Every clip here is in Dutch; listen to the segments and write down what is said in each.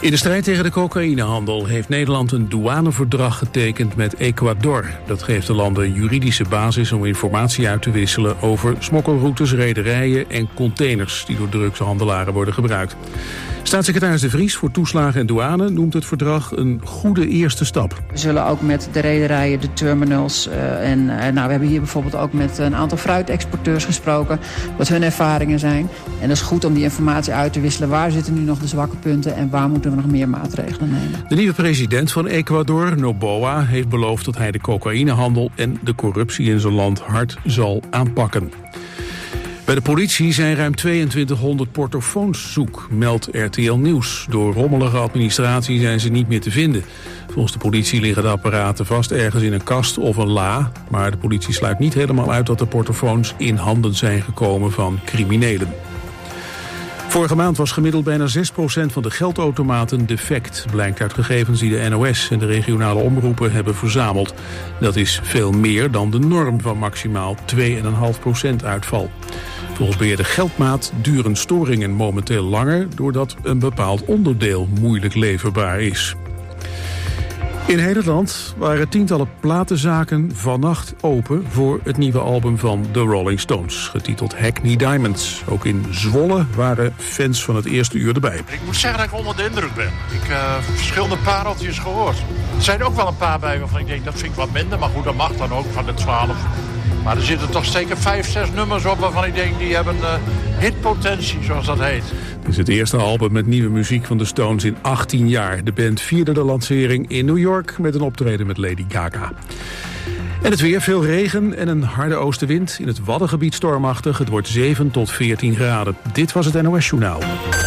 In de strijd tegen de cocaïnehandel heeft Nederland een douaneverdrag getekend met Ecuador. Dat geeft de landen een juridische basis om informatie uit te wisselen over smokkelroutes, rederijen en containers die door drugshandelaren worden gebruikt. Staatssecretaris De Vries voor Toeslagen en Douane noemt het verdrag een goede eerste stap. We zullen ook met de rederijen, de terminals we hebben hier bijvoorbeeld ook met een aantal fruitexporteurs gesproken, wat hun ervaringen zijn. En dat is goed om die informatie uit te wisselen. Waar zitten nu nog de zwakke punten en waar moeten we nog meer maatregelen nemen? De nieuwe president van Ecuador, Noboa, heeft beloofd dat hij de cocaïnehandel en de corruptie in zijn land hard zal aanpakken. Bij de politie zijn ruim 2200 portofoons zoek, meldt RTL Nieuws. Door rommelige administratie zijn ze niet meer te vinden. Volgens de politie liggen de apparaten vast ergens in een kast of een la. Maar de politie sluit niet helemaal uit dat de portofoons in handen zijn gekomen van criminelen. Vorige maand was gemiddeld bijna 6% van de geldautomaten defect, blijkt uit gegevens die de NOS en de regionale omroepen hebben verzameld. Dat is veel meer dan de norm van maximaal 2,5% uitval. Volgens beheerder Geldmaat duren storingen momenteel langer doordat een bepaald onderdeel moeilijk leverbaar is. In heel het land waren tientallen platenzaken vannacht open voor het nieuwe album van The Rolling Stones, getiteld Hackney Diamonds. Ook in Zwolle waren fans van het eerste uur erbij. Ik moet zeggen dat ik onder de indruk ben. Ik heb verschillende pareltjes gehoord. Er zijn ook wel een paar bij waarvan ik denk dat vind ik wat minder, maar goed, dat mag dan ook van de 12. Maar er zitten toch zeker 5, 6 nummers op waarvan ik denk die hebben hitpotentie, zoals dat heet. Het is het eerste album met nieuwe muziek van de Stones in 18 jaar. De band vierde de lancering in New York met een optreden met Lady Gaga. En het weer, veel regen en een harde oostenwind. In het Waddengebied stormachtig. Het wordt 7 tot 14 graden. Dit was het NOS Journaal.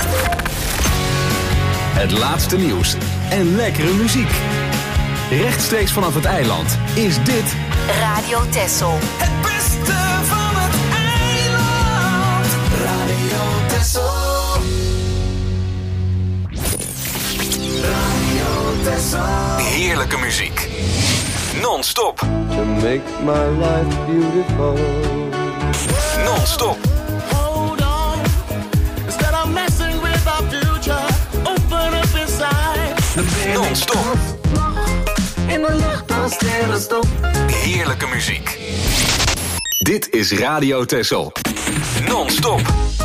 Het laatste nieuws en lekkere muziek. Rechtstreeks vanaf het eiland is dit Radio Texel. Het beste van het eiland. Radio Texel. Radio Texel. heerlijke muziek. Non-stop. To make my life beautiful. Non-stop. Hold on. Instead of messing with our future, open up inside. Non-stop. In de lucht als sterrenstof. Heerlijke muziek. Dit is Radio Texel. Non-stop.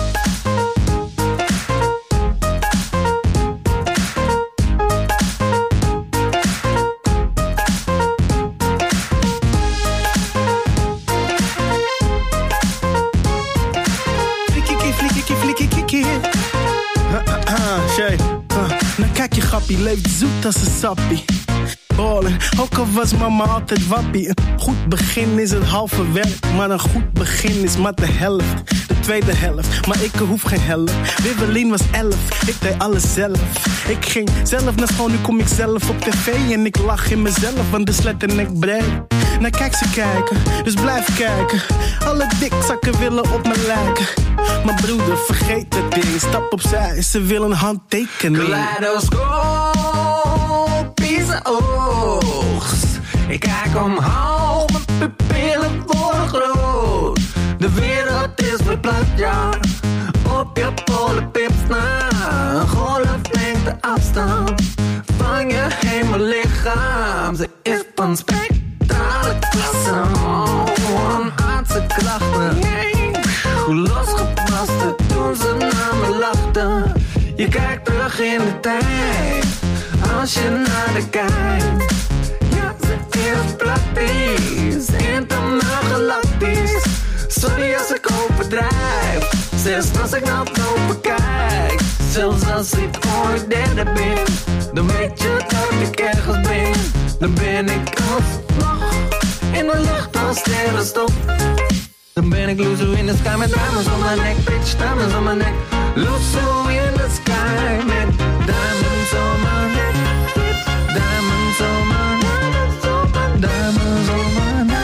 Nou kijk je grappie, leeft zoet als een sappie. Ballen, ook al was mama altijd wappie. Een goed begin is het halve werk, maar een goed begin is maar de helft. De tweede helft, maar ik hoef geen helft. Wibbelin was 11, ik deed alles zelf. Ik ging zelf naar school, nu kom ik zelf op tv. En ik lach in mezelf, want de slet en ik breed. Nou kijk ze kijken, dus blijf kijken. Alle dikzakken willen op me lijken. Maar broeder, vergeet het ding, stap opzij, ze willen een handtekening. Kaleidoscopische oogst. Ik kijk omhoog, mijn pupillen worden groot. De wereld is verplaatst, ja. Op je polenpips na. Een golflengte afstand van je hemellichaam. Ze is van spectrale klasse. Een aardse krachten. Hoe losgepaste toen ze naar me lachten. Je kijkt terug in de tijd, als je naar de kijkt. Ja, ze is praktisch, intergalactisch. Sorry als ik overdrijf, zelfs als ik naar het bekijk. Zelfs als ik ooit derde ben, dan weet je dat ik ergens ben. Dan ben ik alsnog in de lucht als sterrenstof. Dan ben ik loezo in the sky met diamonds on my neck, bitch, diamonds on my neck. Loezo in the sky met diamonds on my neck, bitch, diamonds on my neck, diamonds on my neck.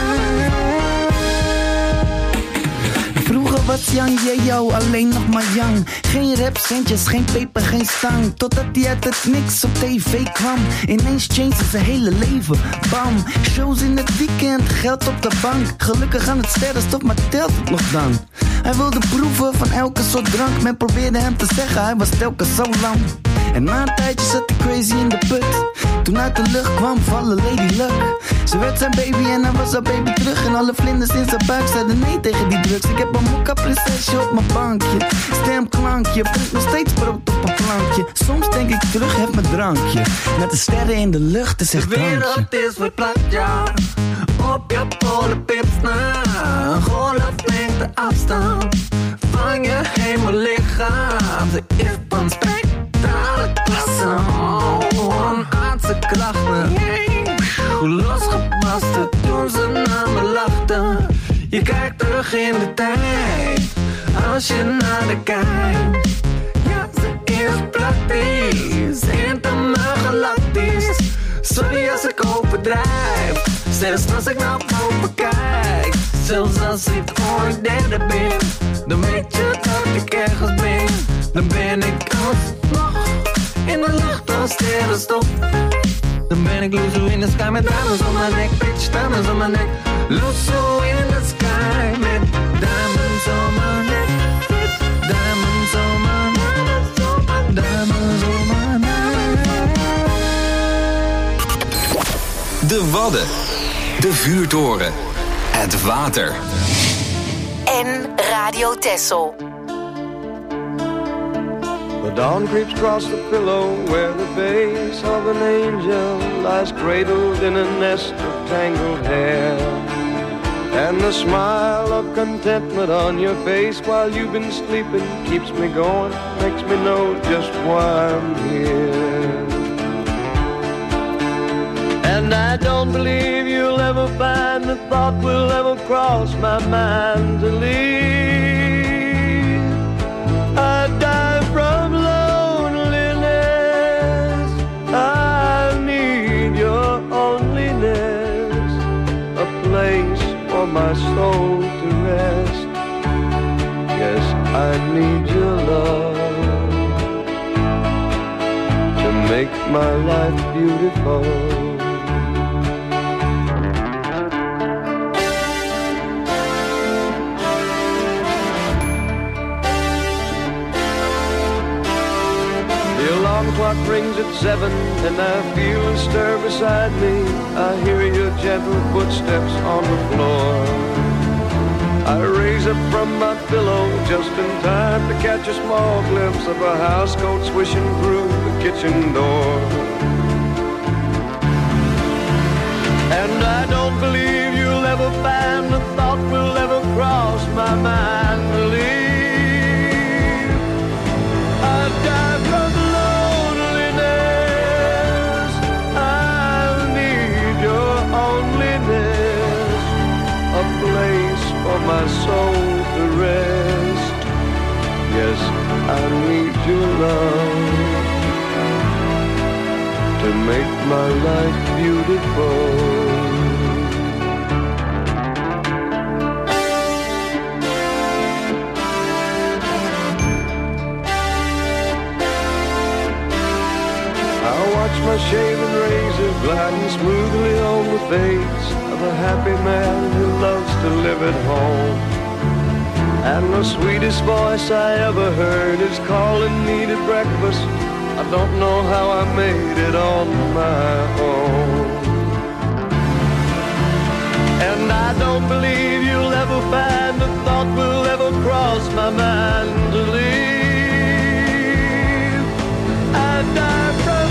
Vroeger was Yang Yeo alleen nog maar Yang. Geen rapcentjes, geen peper, geen stang. Totdat hij uit het niks op tv kwam. Ineens changed zijn hele leven, bam. Shows in het weekend, geld op de bank. Gelukkig aan het sterrenstof, maar telt het nog dan? Hij wilde proeven van elke soort drank. Men probeerde hem te zeggen, hij was telkens zo lang. En na een tijdje zat ik crazy in de put. Toen uit de lucht kwam vallen Lady Luck. Ze werd zijn baby en hij was haar baby terug. En alle vlinders in zijn buik zeiden nee tegen die drugs. Ik heb een mokka prinsesje op mijn bankje. Stemklankje, brengt nog steeds brood op een plankje. Soms denk ik terug, heb mijn drankje. Met de sterren in de lucht, is echt de wereld is verplaatst, ja. Op je polenpips na. Golf neemt de afstand van je hemellichaam. Ze is van spectrale klasse. Onaardse krachten. Hoe losgebarsten toen ze naar me lachten. Je kijkt terug in de tijd, als je naar de kijkt. Ja, ze is praktisch, helemaal galactisch. Sorry als ik overdrijf, zelfs als ik naar boven kijk. Zelfs als ik ooit derde ben, dan weet je dat ik ergens ben. Dan ben ik alsnog in de lucht als sterrenstof. Dan ben ik Luzo in de sky met diamonds om mijn nek. Bitch, diamonds om mijn nek. Luzo in de sky met diamonds om mijn nek. Diamonds om mijn nek. Diamonds om mijn nek. De Wadden. De Vuurtoren. Het water. En Radio Texel. The dawn creeps across the pillow where the face of an angel lies cradled in a nest of tangled hair. And the smile of contentment on your face while you've been sleeping keeps me going, makes me know just why I'm here. And I don't believe you'll ever find the thought will ever cross my mind to leave. I die from loneliness. I need your loneliness, a place for my soul to rest. Yes, I need your love to make my life beautiful. The clock rings at 7 and I feel a stir beside me. I hear your gentle footsteps on the floor. I raise up from my pillow just in time to catch a small glimpse of a housecoat swishing through the kitchen door. And I don't believe you'll ever find the thought will ever cross my mind to leave. I die from a place for my soul to rest. Yes, I need your love to make my life beautiful. Watch my shaven razor gliding smoothly on the face of a happy man who loves to live at home. And the sweetest voice I ever heard is calling me to breakfast. I don't know how I made it on my own. And I don't believe you'll ever find a thought will ever cross my mind to leave. I die from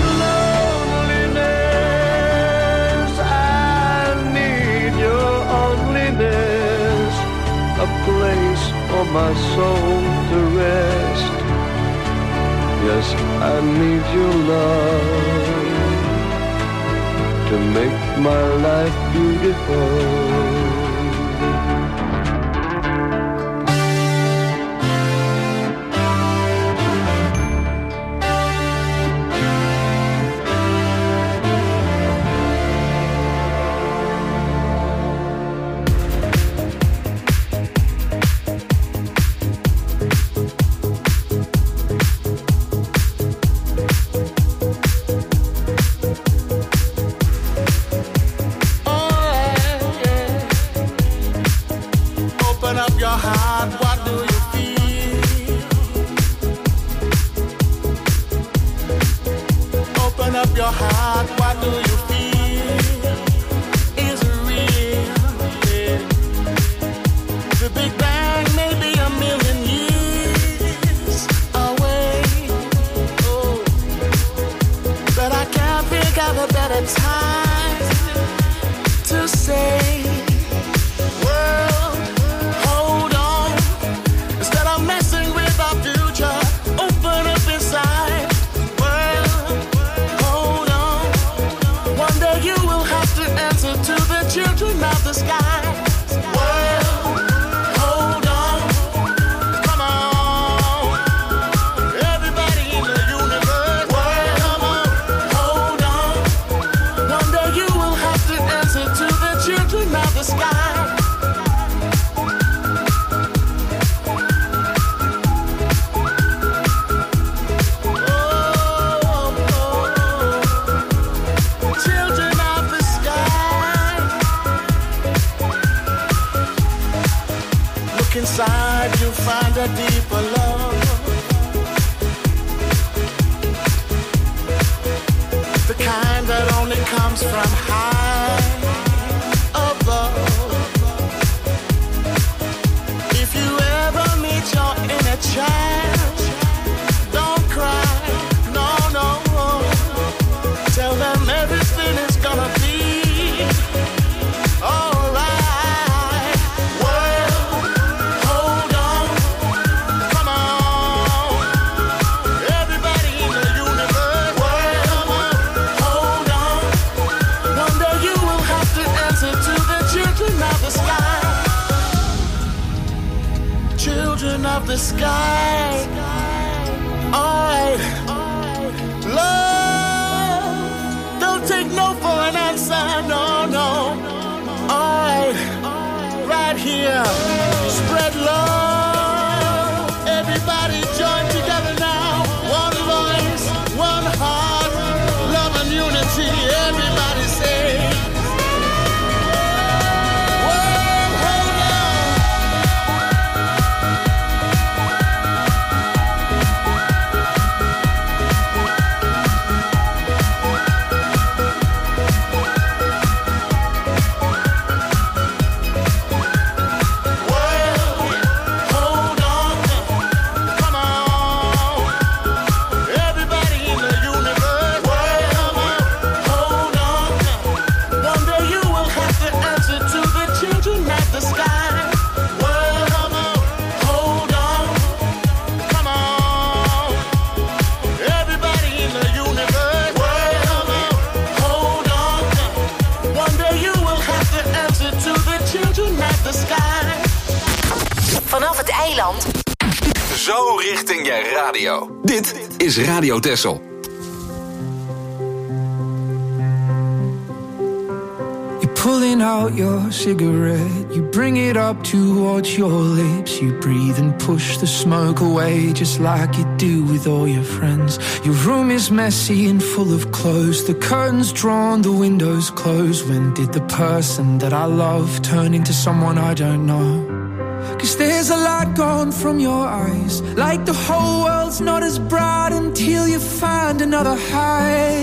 a place for my soul to rest. Yes, I need your love to make my life beautiful. up your heart, what do you feel? Is it real? Yeah. The Big Bang may be a million years away. Oh, but I can't think of a better time to say, world, hold on. Instead of messing with our future, open up inside. World, hold on. One day you will have to answer to the children of the sky. World, hold on. Come on. Everybody in the universe. World, come on. Hold on. One day you will have to answer to the children of the sky. Children of the sky. Look inside, you'll find a deeper love. The kind that only comes from high above. If you ever meet your inner child, don't cry, no, no. Tell them everything is gonna be alright. World, hold on. Come on. Everybody in the universe. World, come on. Hold on. One day you will have to answer to the children of the sky. Children of the sky. Alright. Love. Don't take no for an answer. No, no. Alright. Right here. Spread love. Everybody join together now. One voice, one heart. Love and unity. Everybody say. World, hold on. World, hold on. Come on. Everybody in the universe. World, come on. Hold on. One day you will have to answer to the children of the sky. World, come on. Hold on. Come on. Everybody in the universe. World, come on. Hold on. One day you will have to answer to the children of the sky. Vanaf het eiland. Zo richting je radio. Dit is Radio Texel. You're pulling out your cigarette. You bring it up towards your lips. You breathe and push the smoke away, just like you do with all your friends. Your room is messy and full of clothes. The curtains drawn, the windows closed. When did the person that I love turn into someone I don't know? 'Cause there's a light gone from your eyes, like the whole world's not as bright until you find another high.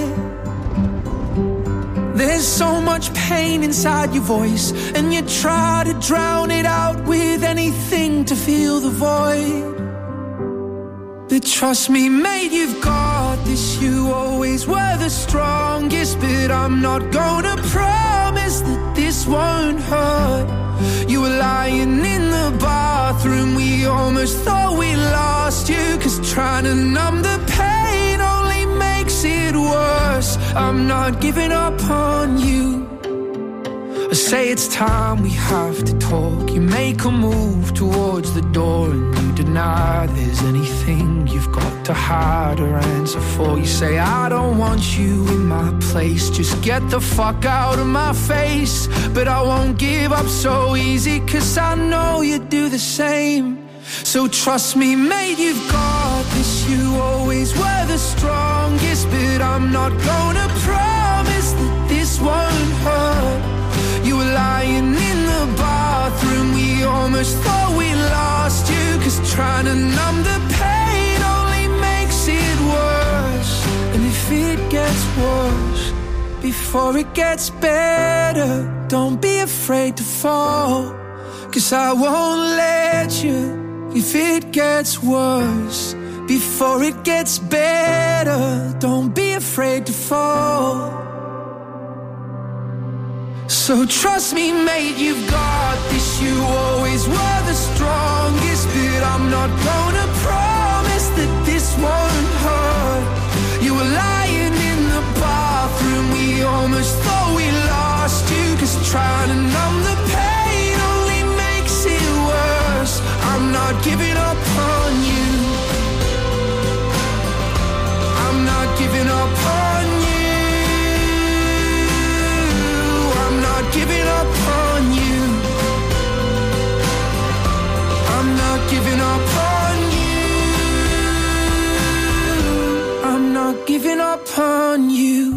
There's so much pain inside your voice, and you try to drown it out with anything to fill the void. But trust me, mate, you've got this. You always were the strongest, but I'm not gonna promise that this won't hurt. You were lying in the bathroom, we almost thought we lost you. 'Cause trying to numb the pain only makes it worse. I'm not giving up on you. I say it's time we have to talk. You make a move towards the door and you deny there's anything you've got to hide or answer for. You say I don't want you in my place, just get the fuck out of my face. But I won't give up so easy, 'cause I know you do the same. So trust me, mate, you've got this. You always were the strongest, but I'm not gonna promise that this won't hurt. You were lying in the bathroom, we almost thought we lost you. 'Cause trying to numb the pain only makes it worse. And if it gets gets worse, before it gets better. Don't be afraid to fall, 'cause I won't let you if it gets worse, before it gets better. Don't be afraid to fall. So trust me, mate, you've got this. You always were the strongest, but I'm not gonna promise that this won't hurt. You were lying in the bathroom, we almost thought we lost you, 'cause trying to numb the pain only makes it worse. I'm not giving up on you. I'm not giving up on you. I'm not giving up on you. I'm not giving up on you. I'm not giving up on you.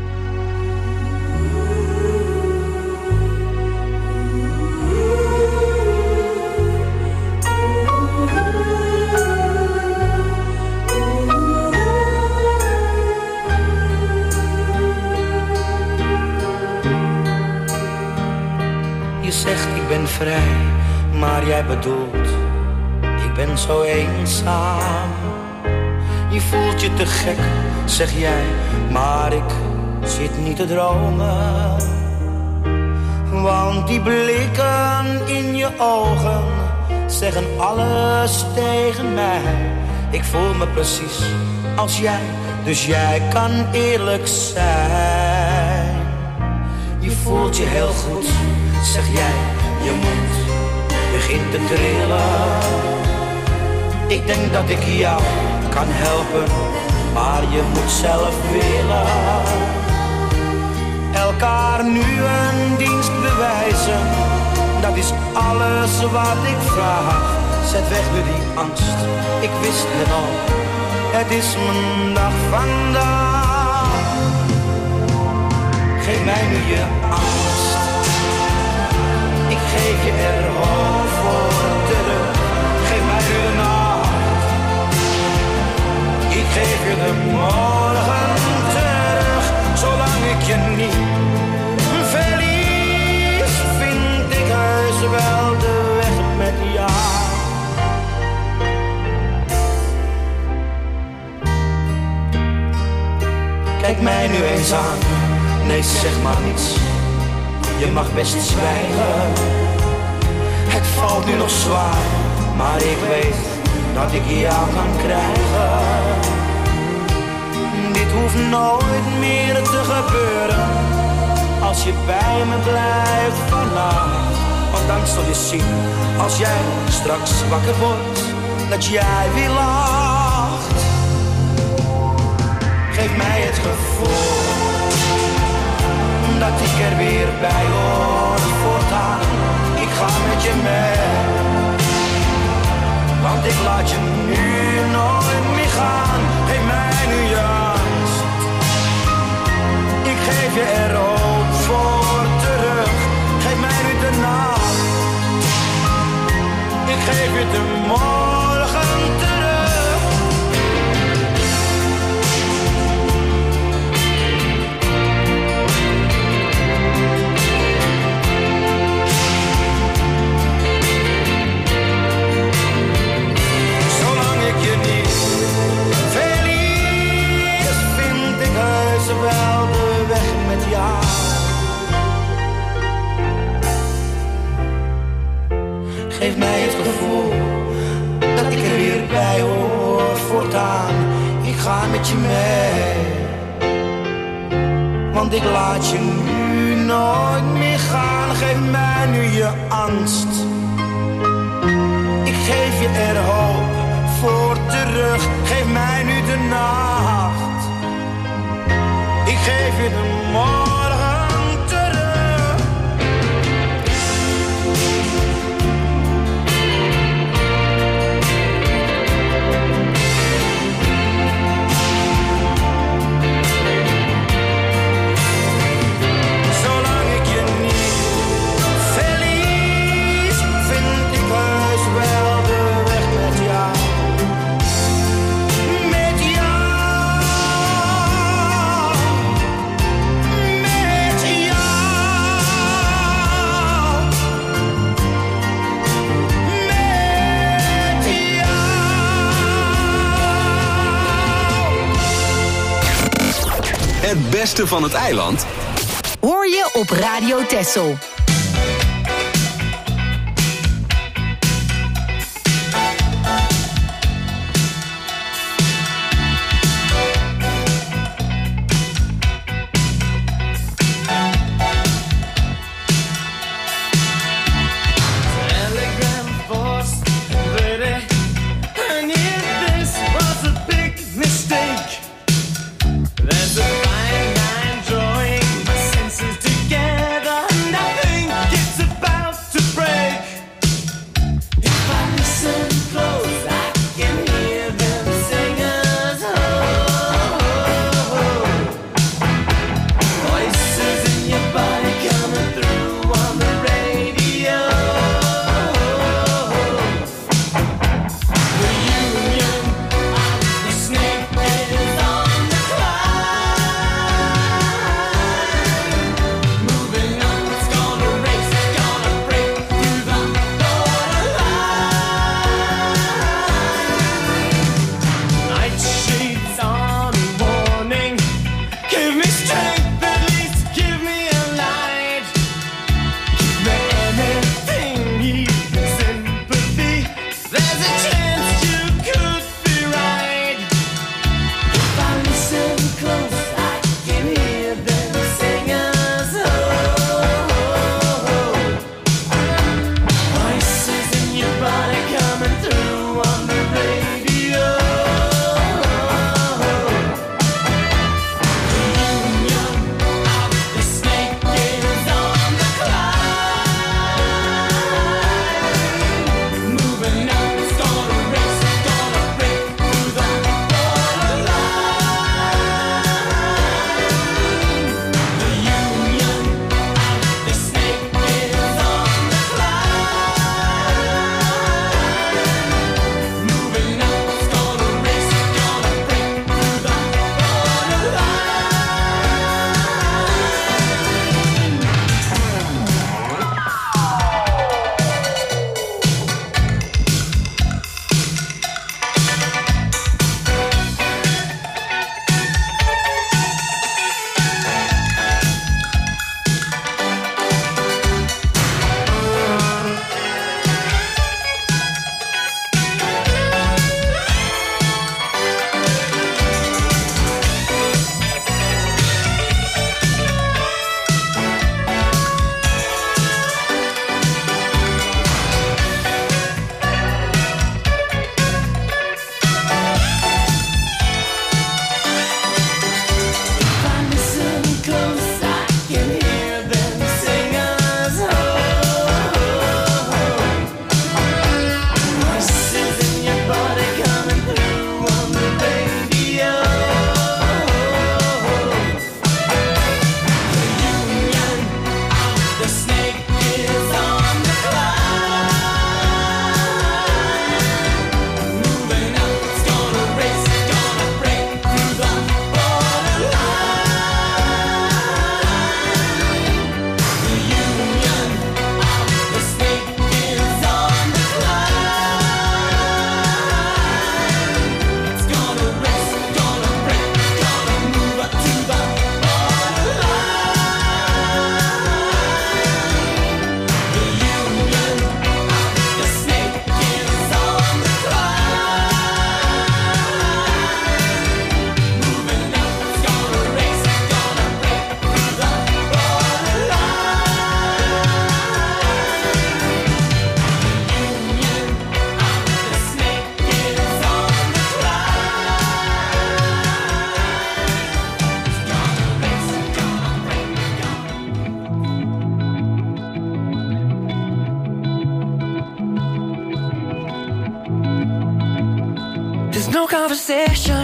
Je zegt ik ben vrij, maar jij bedoelt ik ben zo eenzaam. Je voelt je te gek, zeg jij, maar ik zit niet te dromen. Want die blikken in je ogen zeggen alles tegen mij. Ik voel me precies als jij, dus jij kan eerlijk zijn. Je voelt je heel goed, zeg jij, je mond begint te trillen. Ik denk dat ik jou kan helpen, maar je moet zelf willen. Elkaar nu een dienst bewijzen, dat is alles wat ik vraag. Zet weg nu die angst, ik wist het al, het is mijn dag vandaag. Geef mij nu je angst, ik geef je er hoop voor terug. Geef mij nu de nacht, ik geef je de morgen terug. Zolang ik je niet verlies, vind ik heus wel de weg met jou. Kijk mij nu eens aan, nee zeg maar niets. Je mag best zwijgen. Het valt nu nog zwaar, maar ik weet dat ik jou kan krijgen. Dit hoeft nooit meer te gebeuren, als je bij me blijft vannacht. Want dan zul je zien, als jij straks wakker wordt, dat jij weer lacht. Geef mij het gevoel dat ik er weer bij hoor voortaan. Ik ga met je mee, want ik laat je nu nooit meer gaan. Geef mij nu je angst, ik geef je er hoop voor terug. Geef mij nu de nacht, ik geef je de morgen terug. Wel de weg met jou. Geef mij het gevoel dat ik er weer bij hoor voortaan. Ik ga met je mee, want ik laat je nu nooit meer gaan. Geef mij nu je angst, ik geef je er hoop voor terug. Geef mij nu de nacht, ik geef je de morgen terug. Zolang ik je niet verlies, vind ik heus wel de weg met jou. Met jou. Het beste van het eiland hoor je op Radio Texel. no conversation.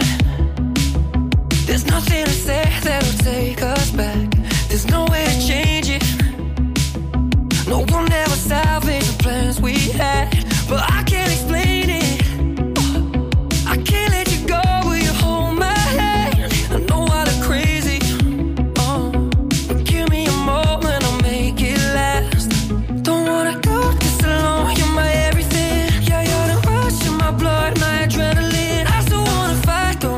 There's nothing to say that'll take us back. There's no way to change it. No one ever salvaged the plans we had, but I can't explain it. I can't let you go, will you hold my hand? I know I look crazy, but give me a moment, I'll make it last. Don't wanna go this alone, you're my everything. Yeah, you're the rush in my blood, my adrenaline. I still wanna fight, go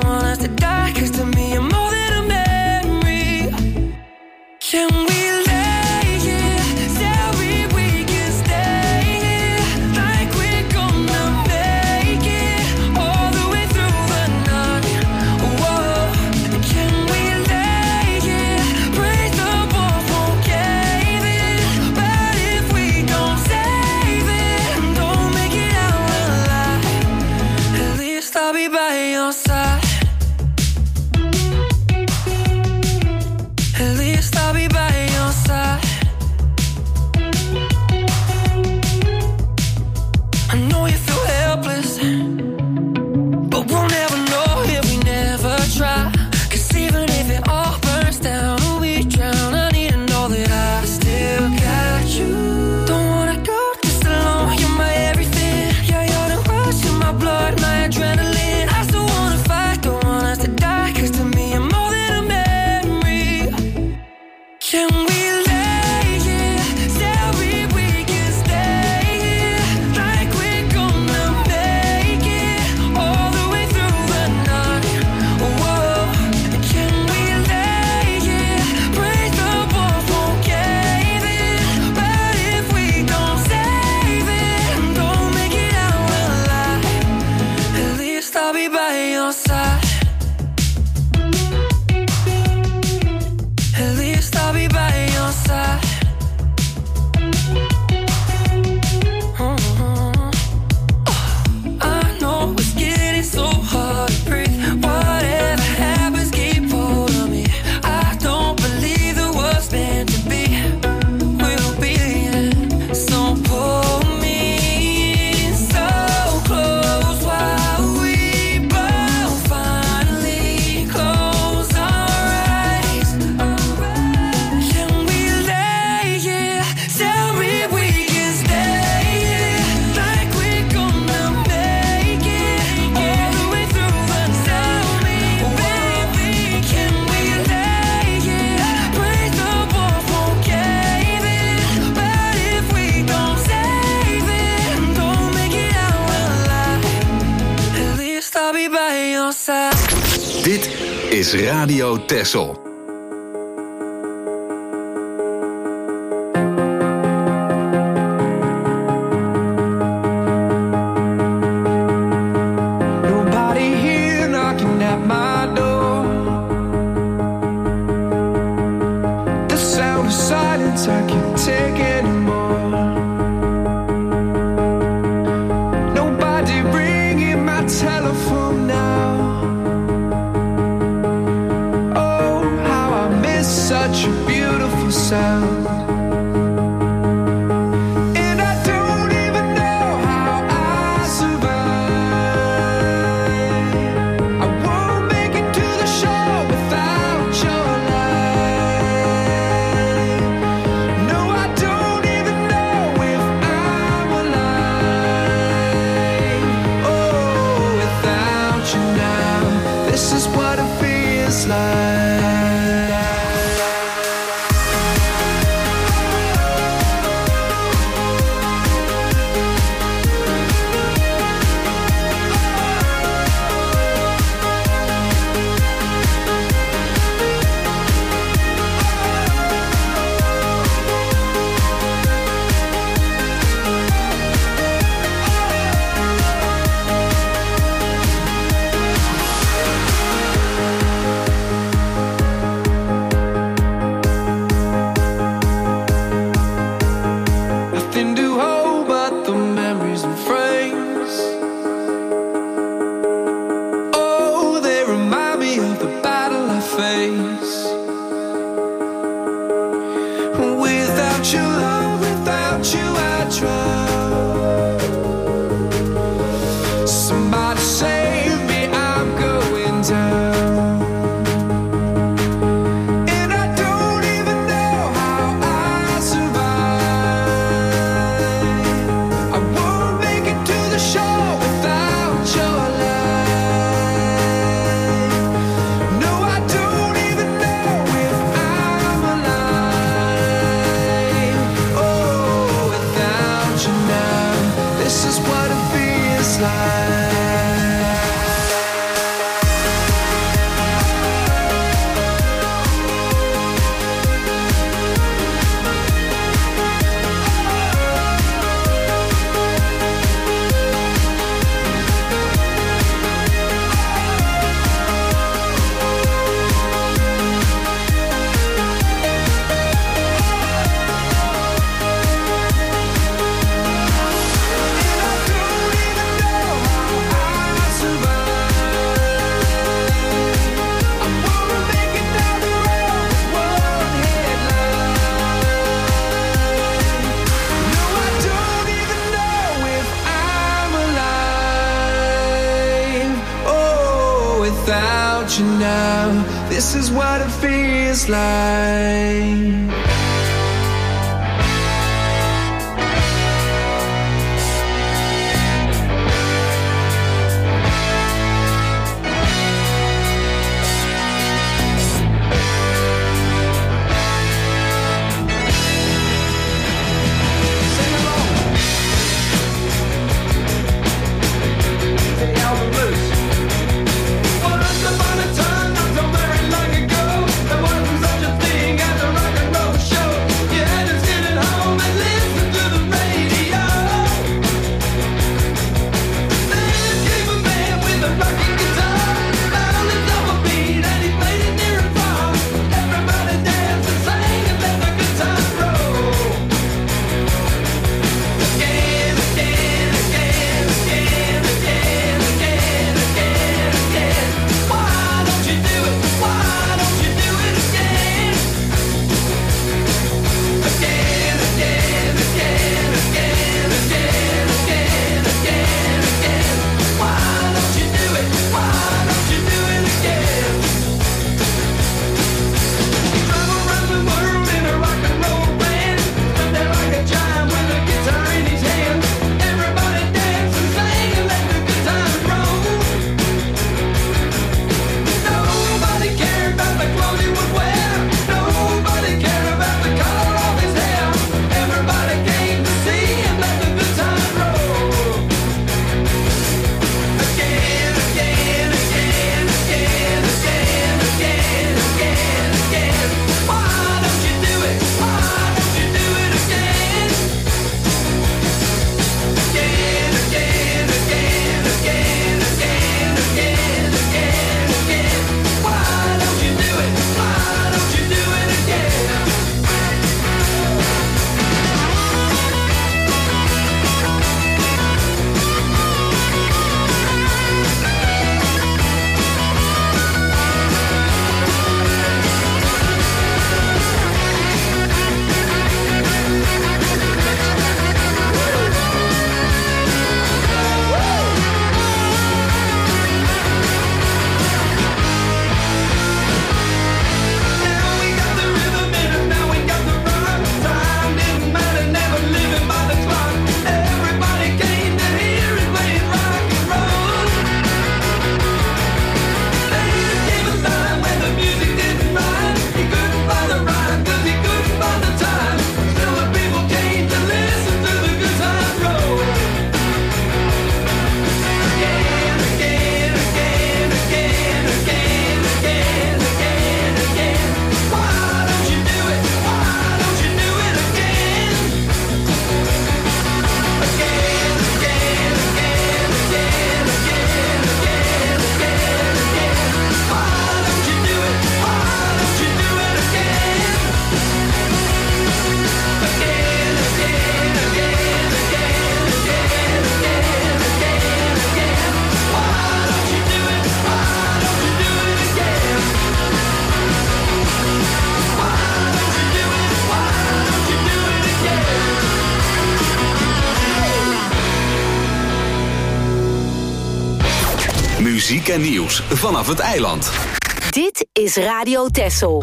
is Radio Texel. This is what it feels like. Once upon a time, not so very long ago, there wasn't such a thing as a rock and roll show. Muziek en nieuws vanaf het eiland. Dit is Radio Texel.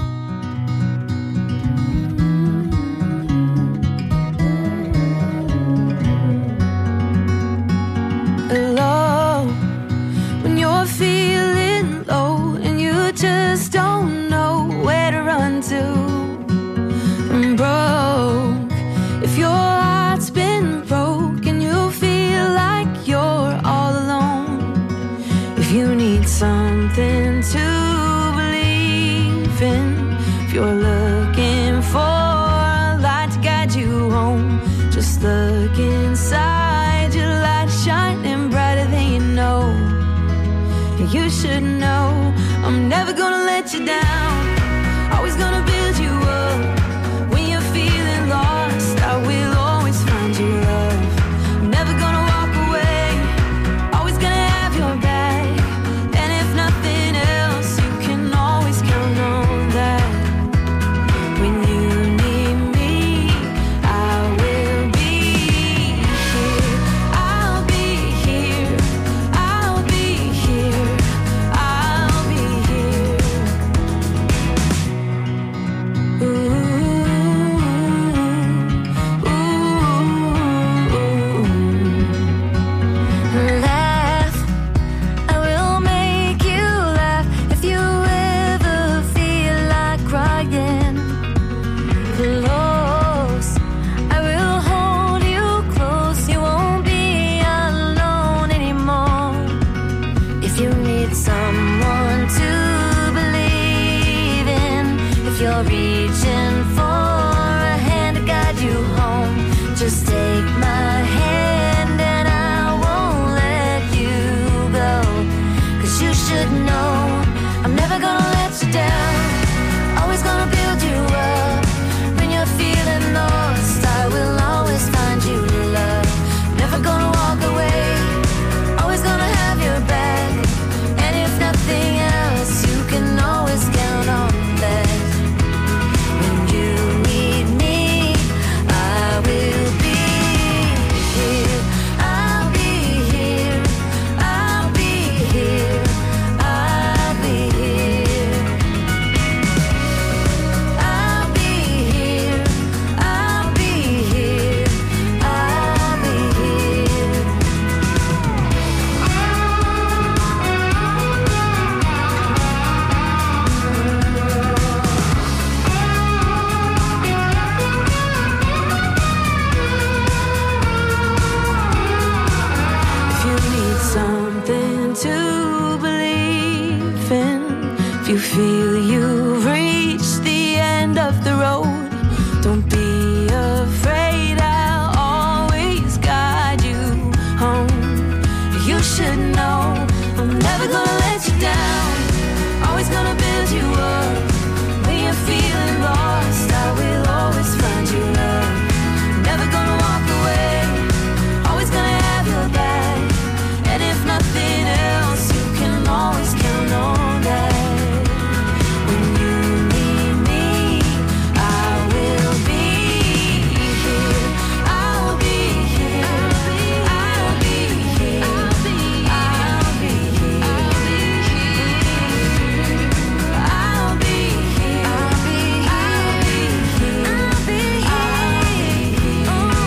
Low, when you're feeling low and you just don't know where to run to. I'm broke, if your heart's been broke and you feel like you're all alone. If you need something to believe in, if you're looking for a light to guide you home, just look inside, your light shining brighter than you know. You should know I'm never gonna let you down, always gonna build you up. When you're feeling lost, I will always find you love. I'm never gonna walk away, always gonna have your back. And if nothing else, you can always count on that. When you need me, I will be here. I'll be here. I'll be here. I'll be here. Ooh, laugh. I will make you laugh if you ever feel like crying. Close, I will hold you close. You won't be alone anymore. If you need someone to believe in, if you're reaching for a hand to guide you home, just take my hand and I won't let you go. 'Cause you should know I'm never gonna let you down, always gonna build you up. When you're feeling lost, I will always find you love. Never gonna walk away, always gonna have your back. And if nothing else, you can always count on that. When you need me, I will be here. I'll be here. I'll be here. I'll be here. I'll be here. I'll be here. I'll be here. If you need something to believe in, if you feel you've reached the end of the road, don't be afraid, I'll always guide you home. You should know I'm never gonna let you down, always gonna build you up. When you're feeling lost, I will always find you love. Never gonna walk away, always gonna have your back. And if nothing else, you can always count on that. When you need me, I will be here. I'll be here. I'll be here. I'll be here. I'll be here. I'll be here. I'll be here.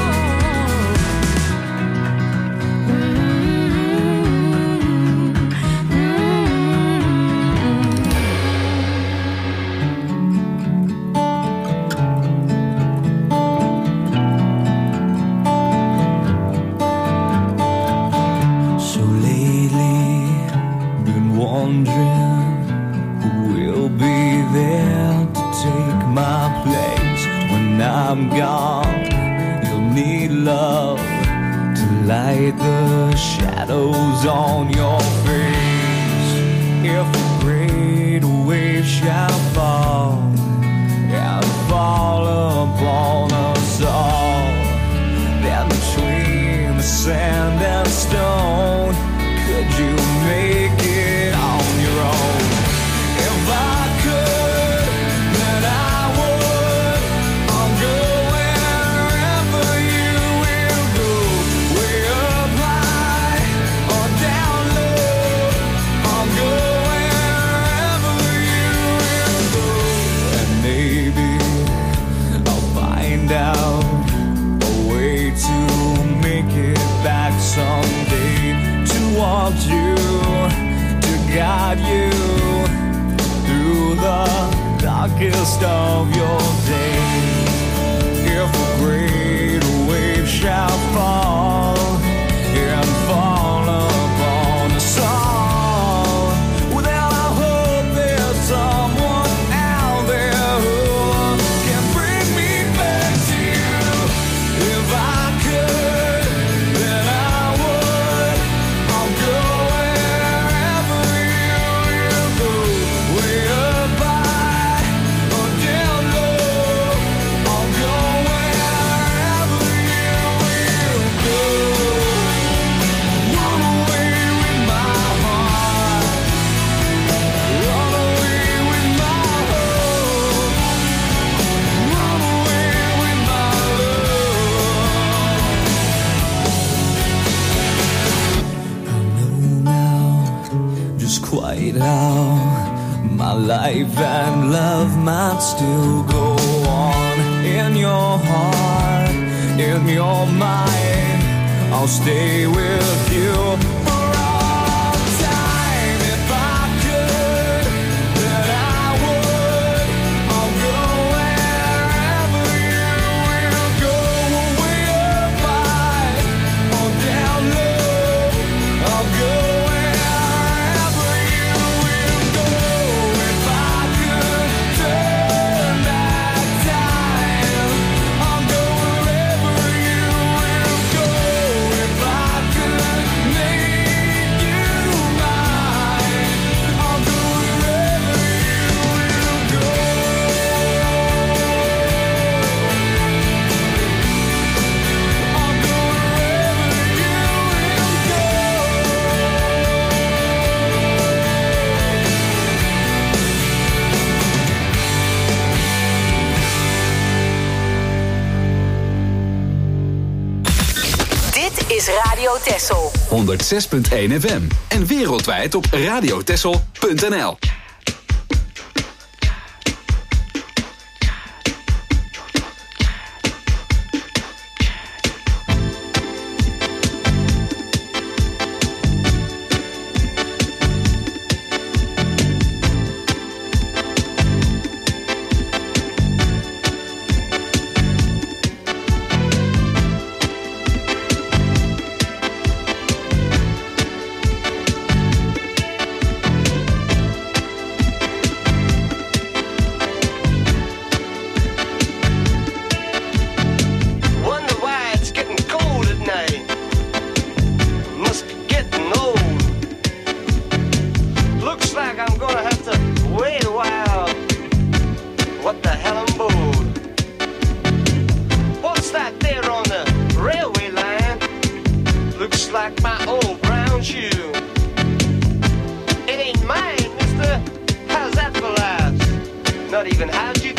So lately, been wondering who will be there to take my place when I'm gone. You'll need love to light the shadows on your face. If a great wave shall fall and fall upon us all, then between the sand and stone, could you make it on your own? If I could, then I would. I'll go wherever you will go, way up high or down low. of your day. If a great wave shall fall and fall upon us all, well, then I hope there's someone out there who can bring me back to you. If I could, then I would. I'll go wherever you go, way up high or down low. I'll go wherever you will go. Run away with my heart, run away with my hope, run away with my love. I know now just quite how my life and love might still go on. In your heart, in your mind, I'll stay with you for all time. If I could, then I would. I'll go wherever you will go, way up high or down low. I'll go wherever you will go. If I could turn back time, I'll go wherever you will go. If I could make you mine, I'll go wherever you will go. I'll go wherever you will go. Dit is Radio Texel. 106.1 FM en wereldwijd op radiotexel.nl. Wonder why it's getting cold at night. Must be getting old. Looks like I'm gonna have to wait a while. What the hell I'm bored. What's that there on the railway line? Looks like my old brown shoe. It ain't mine, mister. How's that for laughs? Not even how'd you do?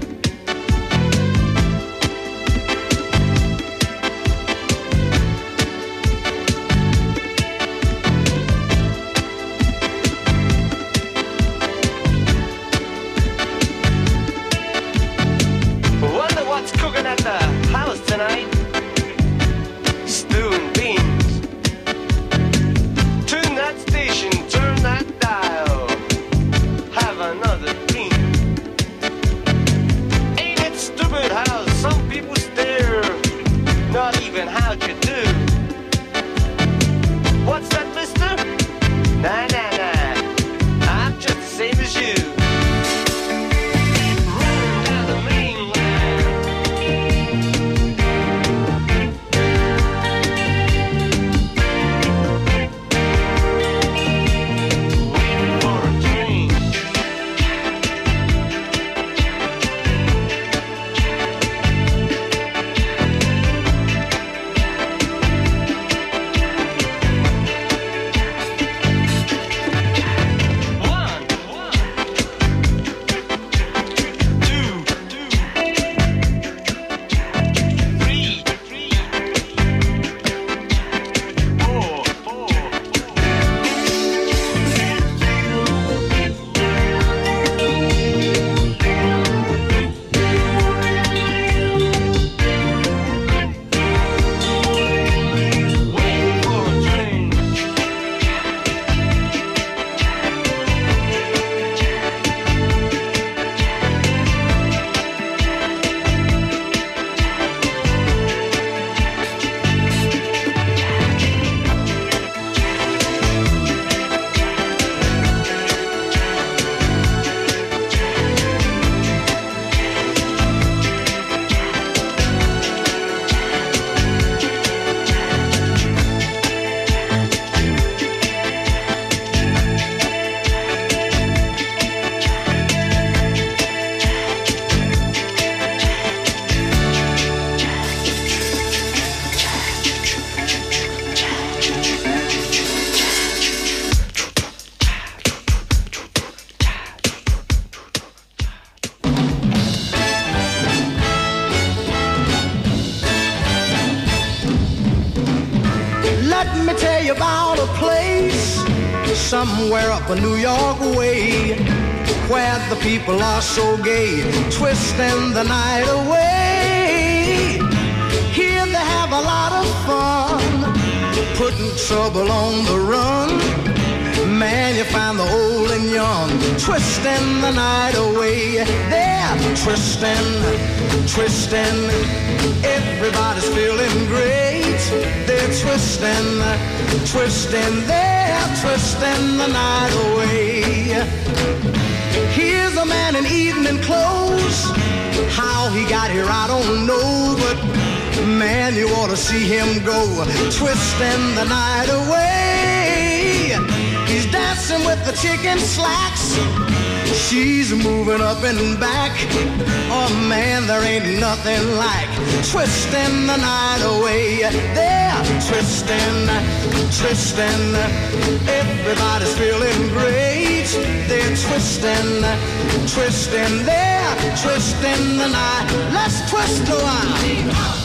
Wonder what's cooking at the house tonight. Stew and beans. Tune that station, turn that dial. Have another bean. about a place somewhere up a New York way where the people are so gay, twisting the night away. Here they have a lot of fun, putting trouble on the run. Man, you find the old and young twisting the night away. They're twisting, twisting. Everybody's feeling great. They're twisting, twisting. They're twisting the night away. Here's a man in evening clothes. How he got here, I don't know, but man, you ought to see him go, twisting the night away. He's dancing with the chick in slacks. She's moving up and back. Oh man, there ain't nothing like twisting the night away. They're twisting, twisting. Everybody's feeling great. They're twisting, twisting. They're twisting the night. Let's twist a while.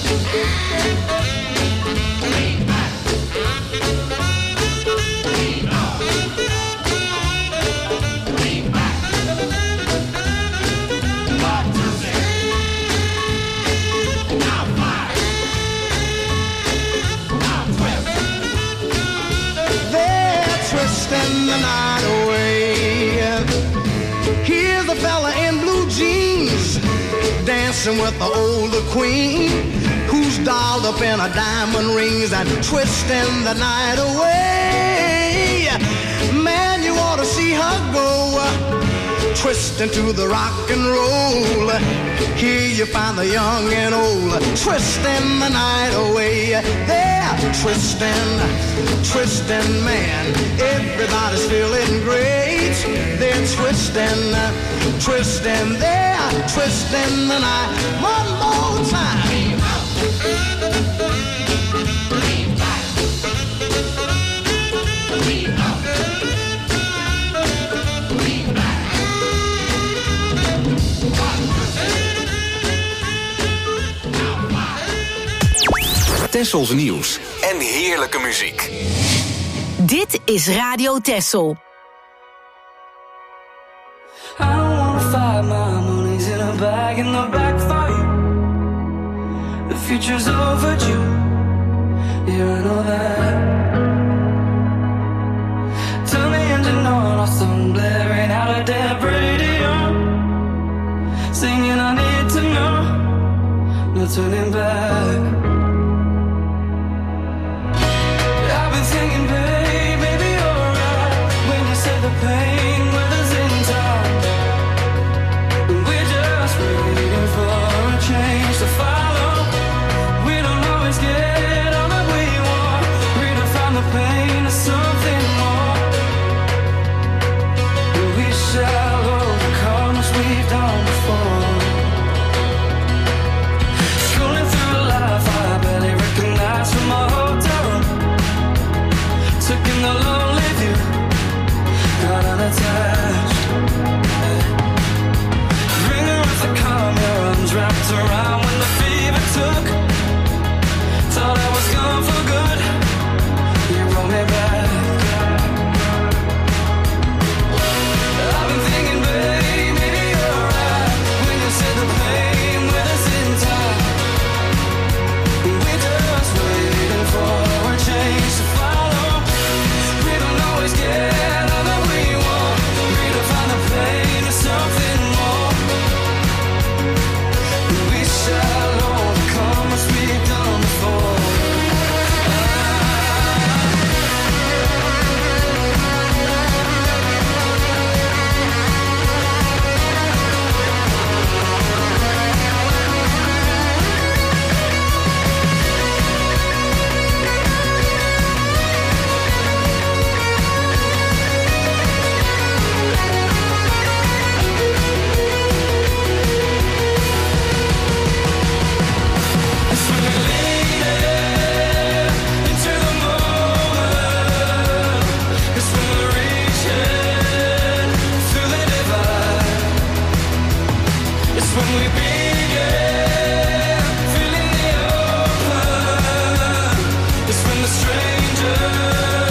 Twisting the night away. Here's a fella in blue jeans dancing with the older queen who's dolled up in her diamond rings and twisting the night away. Man, you ought to see her go, twisting to the rock and roll. Here you find the young and old twisting the night away. They're twisting, twisting, man. Everybody's feeling great. They're twisting, twisting. They're twisting the night. One more time. Tessels nieuws en heerlijke muziek. Dit is Radio Tessel. I don't wanna fight, my money's in a bag in the back for you. The future's overdue, yeah, I know that. Turn the engine on, awesome blaring out a dead radio. Singing I need to know, no turning back. Thinking, babe, maybe you're right when you say the pain weather's in time. We're just waiting for a change to follow. We don't always get all that we want. Redefine the pain to something more. We shall overcome as we've done before. Scrolling through life, I barely recognize from my hotel room. Took in the lonely view, got unattached. Ringer with the calm, your arms wrapped around when the fever took. Thought I was gone for good, you brought me back. I've been thinking, babe, maybe you're right when you said the pain with us in time. We're just waiting for a change to follow. Always get all that we want. Redefine the pain to something more. We shall overcome as we've done before. It's when the stranger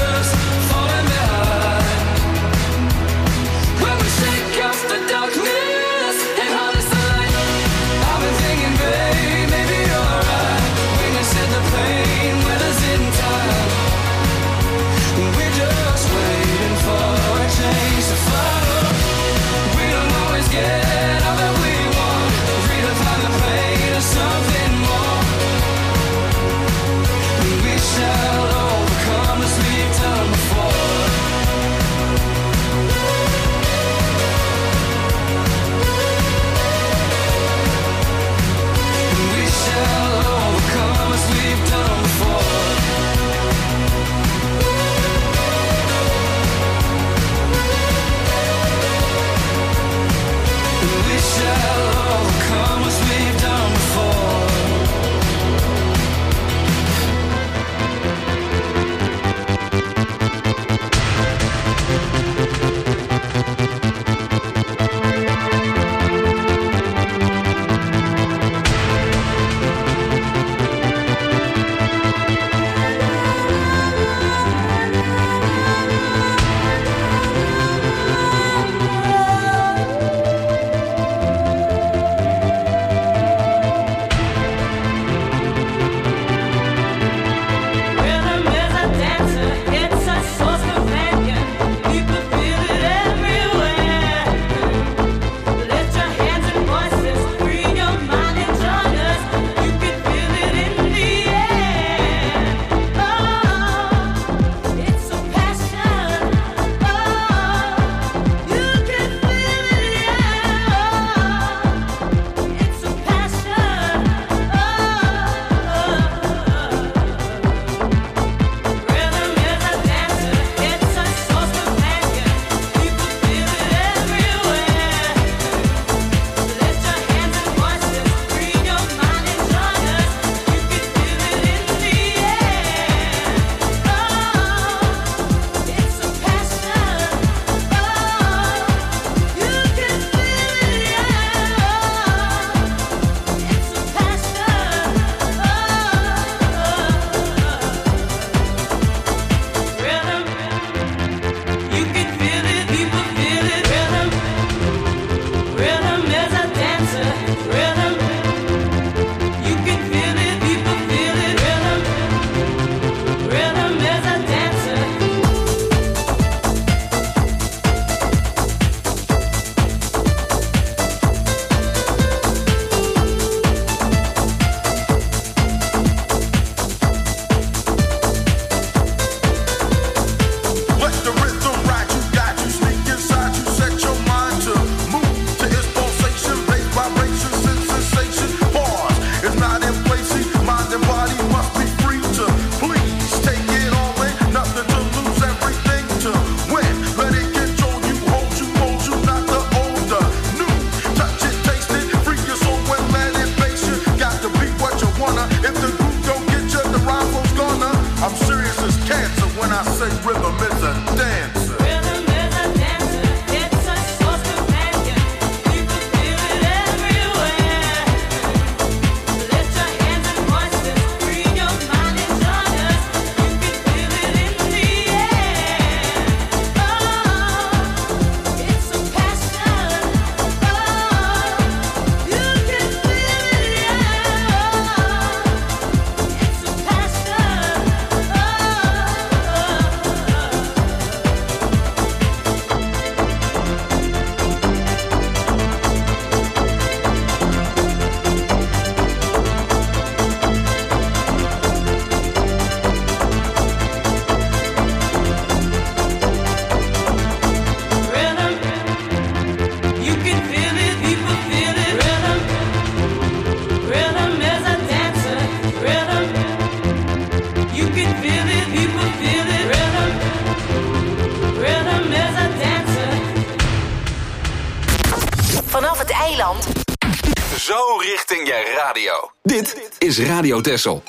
Vanaf het eiland. Zo richting je radio. Dit is Radio Texel.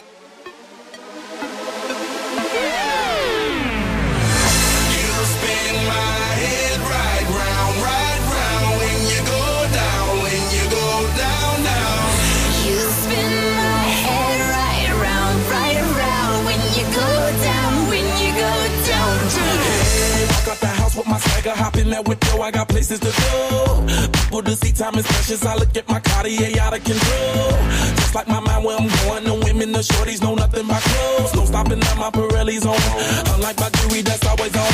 Hop in that window, I got places to go. People to see, time is precious. I look at my Cartier out of control. Just like my mind where I'm going. The women, the shorties know nothing but clothes. No stopping at my Pirelli's on. Unlike my jewelry, that's always on.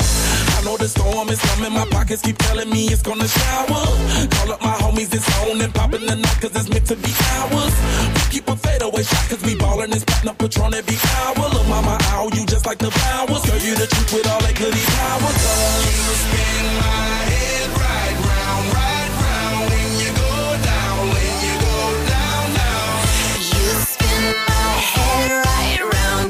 I know the storm is coming. My pockets keep telling me it's gonna shower. Call up my homies, it's on and popping the night cause it's meant to be ours. We keep a fadeaway shot cause we ballin' and spittin' up Patron every hour. Look, mama, ow, you just like the flowers. Girl, you the truth with all that goody power. You spin my head right round when you go down, when you go down, down. You spin my head right round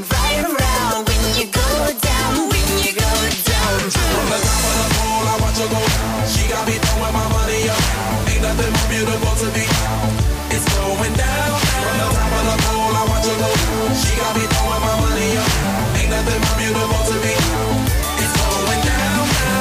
when you go down, when you go down. From the top of the pole, I watch her go. She got me throwing my money up. Ain't nothing more beautiful to me. It's going down. From the top of the pole, I watch her go. She got me throwing my money up. Ain't nothing more beautiful to me. It's going down.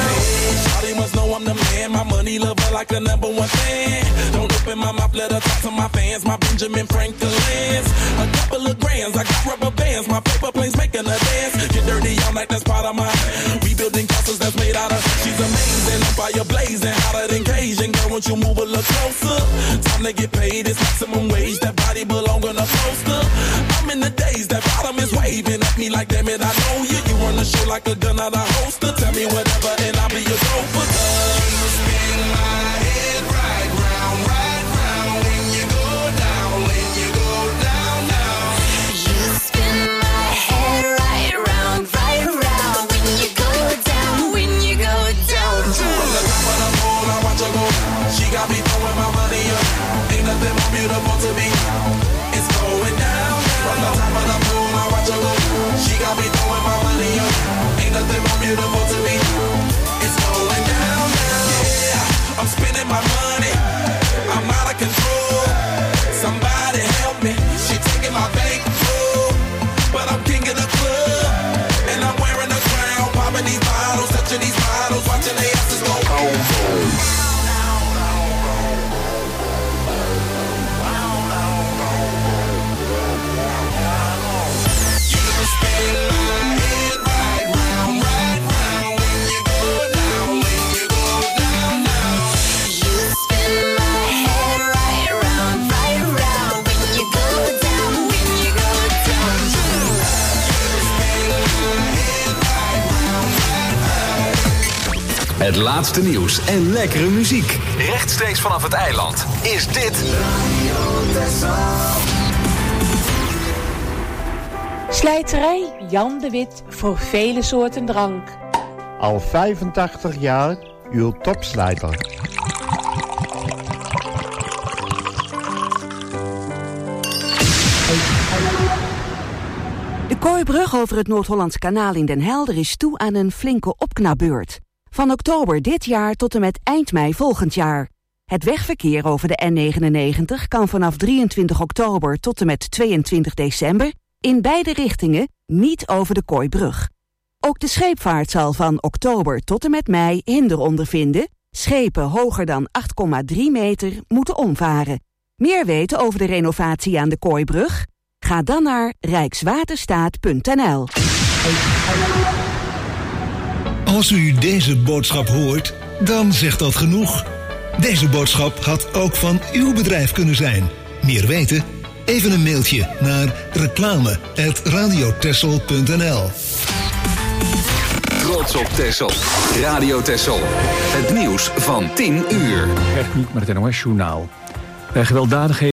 Shawty must know I'm the man. My money lover like a #1 fan. Don't open my mouth, let her talk to my fans. My Benjamin Franklin's. A couple of grands, I got rubber bands. My paper planes making a dance. Get dirty all night, that's part of my rebuilding castles that's made out of. She's amazing, I'm fire blazing, hotter than Cajun. Girl, won't you move a little closer? Time to get paid, it's maximum wage. That body belong on a poster. I'm in the days, that bottom is waving at me like, damn it, I know you. You run the show like a gun out of holster. Tell me whatever and I'll be your gopher. You spin my head right round when you go down, when you go down, down. You spin my head right round when you go down, when you go down. From the top of the pole, I watch her go. She got me throwing my money up. Ain't nothing more beautiful to me. It's going down. From the top of the pole, I watch her go. She got me throwing my money up. Ain't nothing more beautiful to me. It's going down. Yeah, I'm spending my money. I'm out of control. Somebody help me. She taking my bankroll, but I'm king of the club, and I'm wearing a crown. Popping these bottles, touching these bottles, watching the asses go boom. Het laatste nieuws en lekkere muziek. Rechtstreeks vanaf het eiland is dit... Slijterij Jan de Wit voor vele soorten drank. Al 85 jaar uw topslijter. De Kooibrug over het Noord-Hollands Kanaal in Den Helder is toe aan een flinke opknapbeurt. Van oktober dit jaar tot en met eind mei volgend jaar. Het wegverkeer over de N99 kan vanaf 23 oktober tot en met 22 december... in beide richtingen niet over de Kooibrug. Ook de scheepvaart zal van oktober tot en met mei hinder ondervinden. Schepen hoger dan 8,3 meter moeten omvaren. Meer weten over de renovatie aan de Kooibrug? Ga dan naar rijkswaterstaat.nl. Als u deze boodschap hoort, dan zegt dat genoeg. Deze boodschap had ook van uw bedrijf kunnen zijn. Meer weten? Even een mailtje naar reclame@radiotexel.nl. Trots op Texel. Radio Texel. Het nieuws van 10 uur. Echt niet met het NOS-journaal. Bij gewelddadigheden